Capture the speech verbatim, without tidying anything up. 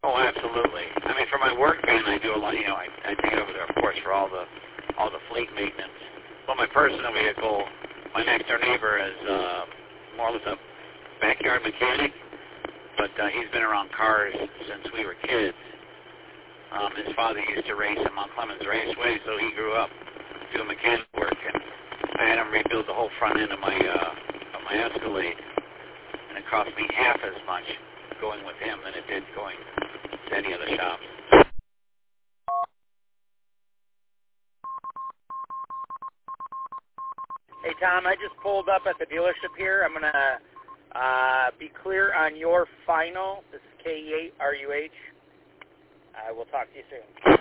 Oh, absolutely. I mean, for my work van, I do a lot. You know, I, I take it over there, of course, for all the all the fleet maintenance. But my personal vehicle, my next door neighbor is uh, more or less a backyard mechanic, but uh, he's been around cars since we were kids. Um, his father used to race at Mount Clemens Raceway, so he grew up doing mechanic work, and I had him rebuild the whole front end of my uh, of my Escalade, and it cost me half as much going with him than it did going to any other shops. Hey, Tom, I just pulled up at the dealership here. I'm going to uh, be clear on your final. This is K E eight R U H. I will talk to you soon.